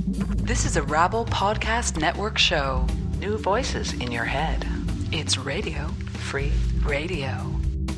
This is a Rabble Podcast Network show. New voices in your head. It's Radio Free Radio.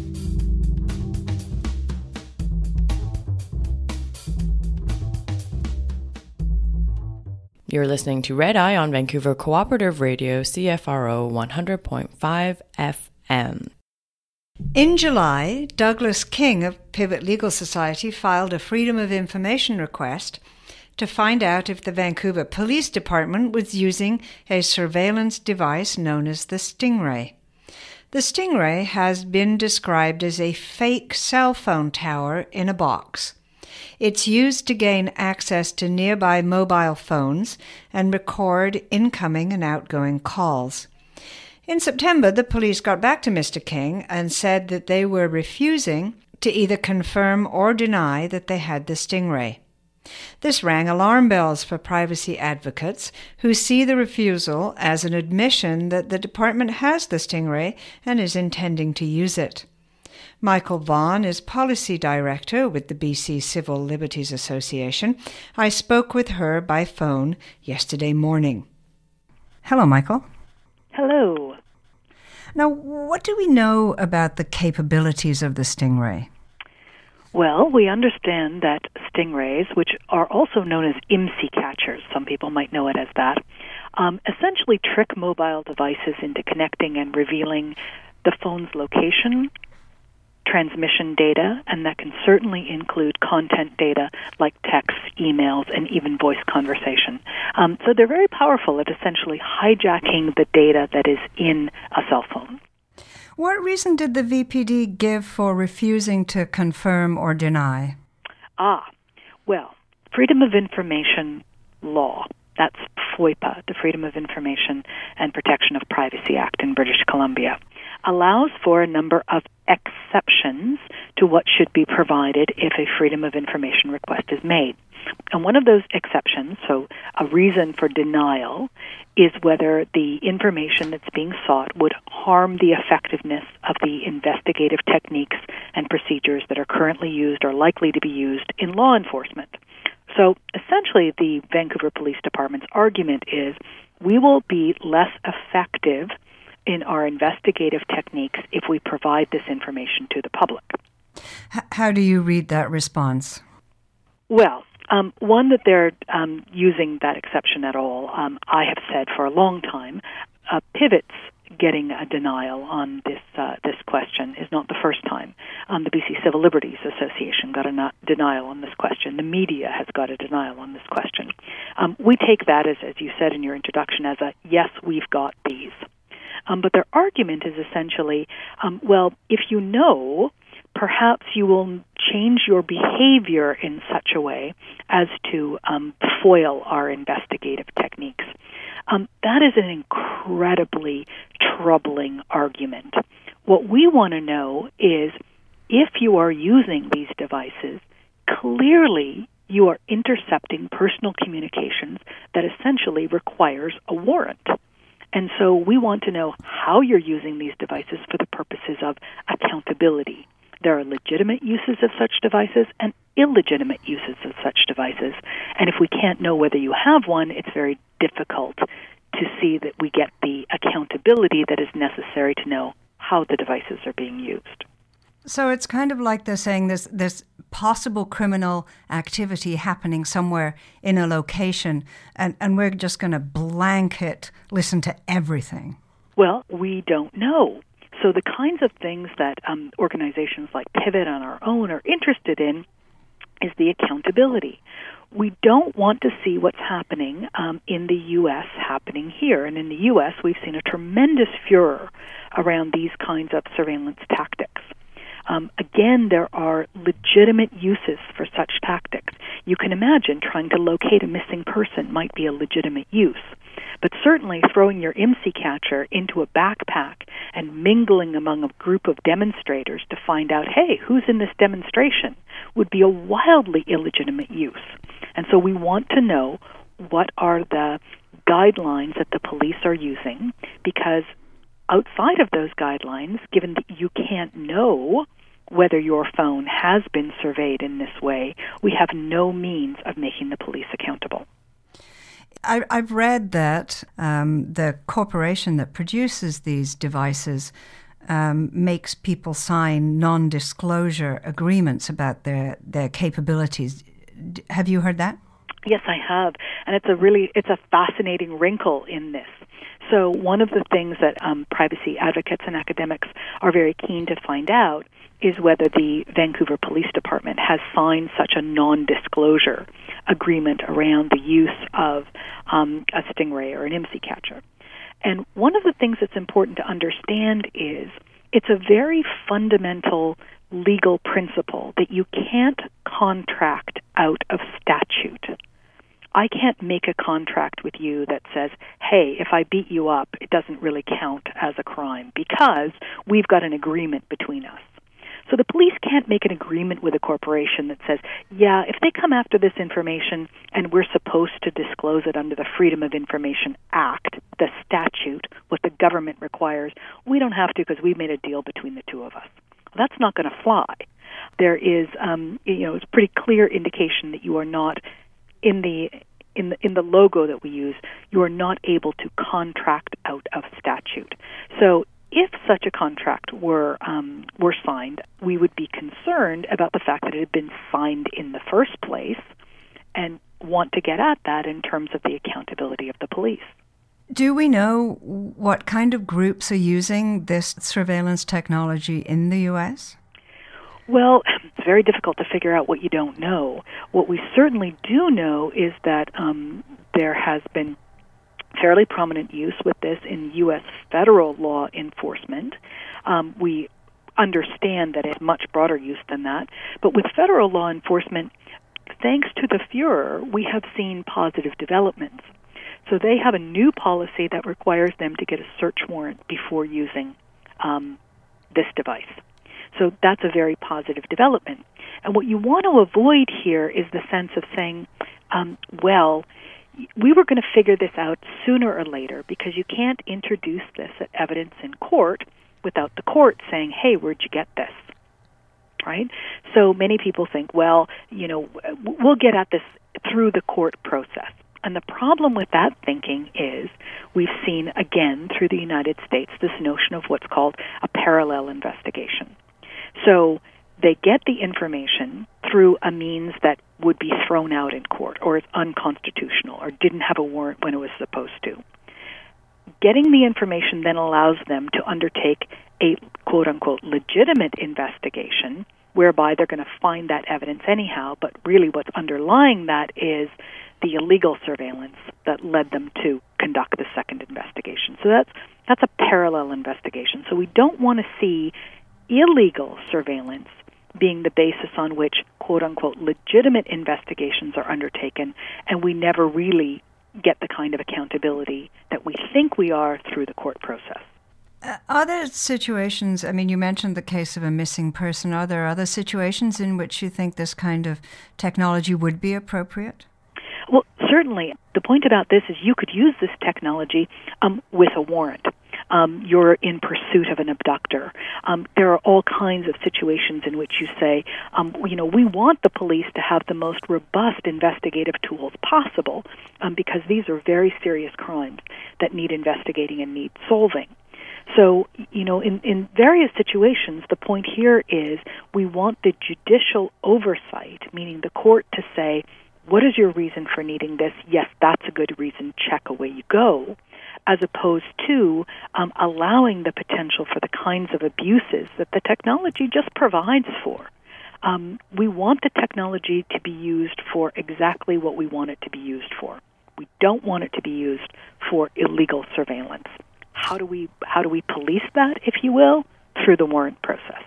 You're listening to Red Eye on Vancouver Cooperative Radio, CFRO 100.5 FM. In July, Douglas King of Pivot Legal Society filed a Freedom of Information request to find out if the Vancouver Police Department was using a surveillance device known as the Stingray. The Stingray has been described as a fake cell phone tower in a box. It's used to gain access to nearby mobile phones and record incoming and outgoing calls. In September, the police got back to Mr. King and said that they were refusing to either confirm or deny that they had the Stingray. This rang alarm bells for privacy advocates who see the refusal as an admission that the department has the Stingray and is intending to use it. Michael Vaughan is Policy Director with the BC Civil Liberties Association. I spoke with her by phone yesterday morning. Hello, Michael. Hello. Now, what do we know about the capabilities of the Stingray? Well, we understand that stingrays, which are also known as IMSI catchers, some people might know it as that, essentially trick mobile devices into connecting and revealing the phone's location, transmission data, and that can certainly include content data like texts, emails, and even voice conversation. So they're very powerful at essentially hijacking the data that is in a cell phone. What reason did the VPD give for refusing to confirm or deny? Well, Freedom of Information law, that's FOIPA, the Freedom of Information and Protection of Privacy Act in British Columbia, allows for a number of exceptions to what should be provided if a Freedom of Information request is made. And one of those exceptions, so a reason for denial, is whether the information that's being sought would harm the effectiveness of the investigative techniques and procedures that are currently used or likely to be used in law enforcement. So essentially the Vancouver Police Department's argument is we will be less effective in our investigative techniques if we provide this information to the public. How do you read that response? Well, one, that they're using that exception at all. I have said for a long time, Pivot's getting a denial on this question is not the first time. The BC Civil Liberties Association got a denial on this question. The media has got a denial on this question. We take that as you said in your introduction, as a yes, we've got these. But their argument is essentially, well, if you know, perhaps you will change your behavior in such a way as to foil our investigative techniques. That is an incredibly troubling argument. What we want to know is if you are using these devices, clearly you are intercepting personal communications that essentially requires a warrant. And so we want to know how you're using these devices for the purposes of accountability. There are legitimate uses of such devices and illegitimate uses of such devices. And if we can't know whether you have one, it's very difficult to see that we get the accountability that is necessary to know how the devices are being used. So it's kind of like they're saying there's possible criminal activity happening somewhere in a location, and we're just going to blanket listen to everything. Well, we don't know. So the kinds of things that organizations like Pivot on our own are interested in is the accountability. We don't want to see what's happening in the U.S. happening here. And in the U.S., we've seen a tremendous furor around these kinds of surveillance tactics. Again, there are legitimate uses for such tactics. You can imagine trying to locate a missing person might be a legitimate use. But certainly throwing your IMSI catcher into a backpack and mingling among a group of demonstrators to find out, hey, who's in this demonstration, would be a wildly illegitimate use. And so we want to know what are the guidelines that the police are using, because outside of those guidelines, given that you can't know whether your phone has been surveyed in this way, we have no means of making the police accountable. I've read that the corporation that produces these devices makes people sign non-disclosure agreements about their capabilities. Have you heard that? Yes, I have, and it's a fascinating wrinkle in this. So one of the things that privacy advocates and academics are very keen to find out is whether the Vancouver Police Department has signed such a non-disclosure agreement around the use of a stingray or an IMSI catcher. And one of the things that's important to understand is it's a very fundamental legal principle that you can't contract out of statute. I can't make a contract with you that says, hey, if I beat you up, it doesn't really count as a crime because we've got an agreement between us. So the police can't make an agreement with a corporation that says, yeah, if they come after this information and we're supposed to disclose it under the Freedom of Information Act, the statute, what the government requires, we don't have to because we've made a deal between the two of us. Well, that's not going to fly. There is, it's a pretty clear indication that you are not in the logo that we use, you are not able to contract out of statute. So if such a contract were signed, we would be concerned about the fact that it had been signed in the first place and want to get at that in terms of the accountability of the police. Do we know what kind of groups are using this surveillance technology in the U.S.? Well, it's very difficult to figure out what you don't know. What we certainly do know is that there has been fairly prominent use with this in U.S. federal law enforcement. We understand that it's much broader use than that. But with federal law enforcement, thanks to the Fuhrer, we have seen positive developments. So they have a new policy that requires them to get a search warrant before using this device. So that's a very positive development. And what you want to avoid here is the sense of saying, we were going to figure this out sooner or later because you can't introduce this as evidence in court without the court saying, hey, where'd you get this? Right? So many people think, we'll get at this through the court process. And the problem with that thinking is we've seen, again, through the United States, this notion of what's called a parallel investigation. So they get the information through a means that would be thrown out in court or is unconstitutional or didn't have a warrant when it was supposed to. Getting the information then allows them to undertake a quote-unquote legitimate investigation whereby they're going to find that evidence anyhow, but really what's underlying that is the illegal surveillance that led them to conduct the second investigation. So that's a parallel investigation. So we don't want to see illegal surveillance being the basis on which, quote-unquote, legitimate investigations are undertaken, and we never really get the kind of accountability that we think we are through the court process. Are there situations, you mentioned the case of a missing person, are there other situations in which you think this kind of technology would be appropriate? Well, certainly. The point about this is you could use this technology with a warrant. You're in pursuit of an abductor. There are all kinds of situations in which you say, we want the police to have the most robust investigative tools possible because these are very serious crimes that need investigating and need solving. So, in various situations, the point here is we want the judicial oversight, meaning the court to say, what is your reason for needing this? Yes, that's a good reason. Check, away you go. As opposed to allowing the potential for the kinds of abuses that the technology just provides for. We want the technology to be used for exactly what we want it to be used for. We don't want it to be used for illegal surveillance. How do we police that, if you will? Through the warrant process.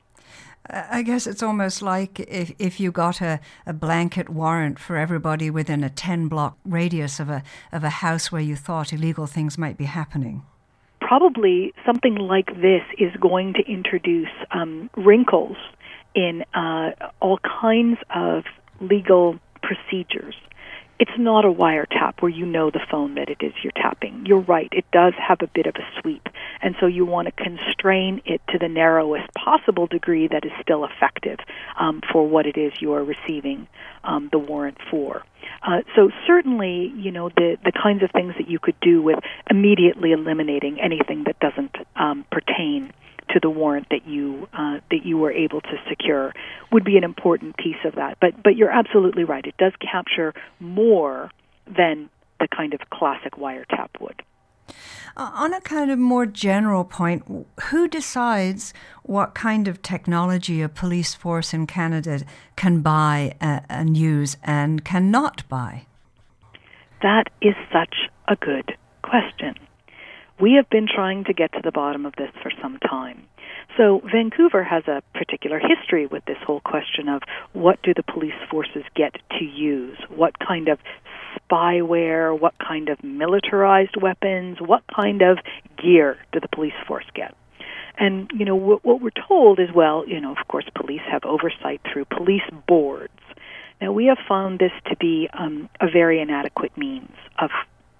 I guess it's almost like if you got a blanket warrant for everybody within a 10-block radius of a house where you thought illegal things might be happening. Probably something like this is going to introduce wrinkles in all kinds of legal procedures. It's not a wiretap where you know the phone that it is you're tapping. You're right, it does have a bit of a sweep. And so you want to constrain it to the narrowest possible degree that is still effective for what it is you are receiving the warrant for. So certainly, the kinds of things that you could do with immediately eliminating anything that doesn't pertain to the warrant that you were able to secure would be an important piece of that. But you're absolutely right. It does capture more than the kind of classic wiretap would. On a kind of more general point, who decides what kind of technology a police force in Canada can buy and use and cannot buy? That is such a good question. We have been trying to get to the bottom of this for some time. So Vancouver has a particular history with this whole question of what do the police forces get to use? What kind of spyware, what kind of militarized weapons, what kind of gear do the police force get? And, what we're told is, of course, police have oversight through police boards. Now, we have found this to be a very inadequate means of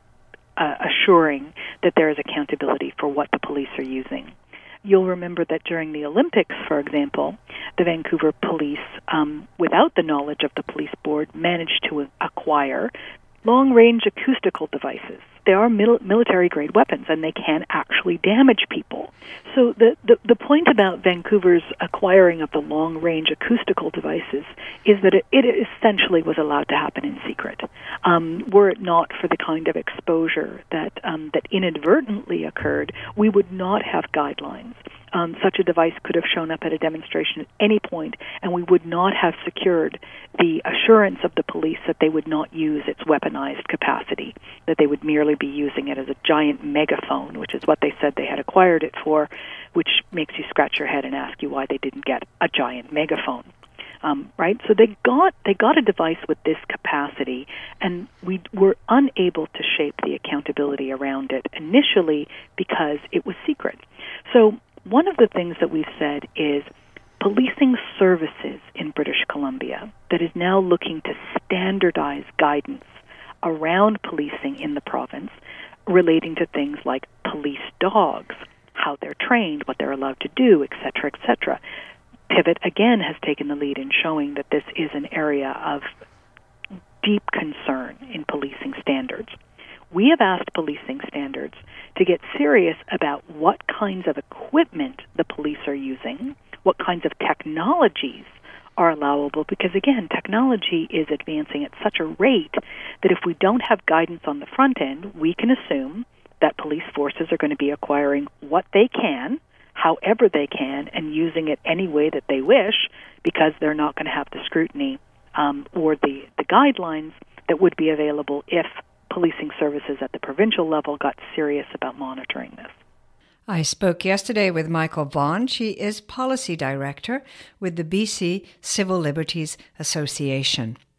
assuring that there is accountability for what the police are using. You'll remember that during the Olympics, for example, the Vancouver police, without the knowledge of the police board, managed to acquire long-range acoustical devices. They are military-grade weapons, and they can actually damage people. So the point about Vancouver's acquiring of the long-range acoustical devices is that it essentially was allowed to happen in secret. Were it not for the kind of exposure that inadvertently occurred, we would not have guidelines. Such a device could have shown up at a demonstration at any point, and we would not have secured the assurance of the police that they would not use its weaponized capacity, that they would merely be using it as a giant megaphone, which is what they said they had acquired it for, which makes you scratch your head and ask you why they didn't get a giant megaphone. Right? So they got a device with this capacity, and we were unable to shape the accountability around it initially because it was secret. So one of the things that we've said is Policing Services in British Columbia that is now looking to standardize guidance around policing in the province relating to things like police dogs, how they're trained, what they're allowed to do, et cetera, Pivot, again, has taken the lead in showing that this is an area of deep concern in policing standards. We have asked policing standards to get serious about what kinds of equipment the police are using, what kinds of technologies are allowable, because, again, technology is advancing at such a rate that if we don't have guidance on the front end, we can assume that police forces are going to be acquiring what they can, however they can, and using it any way that they wish, because they're not going to have the scrutiny or the guidelines that would be available if policing services at the provincial level got serious about monitoring this. I spoke yesterday with Michael Vaughan. She is Policy Director with the BC Civil Liberties Association.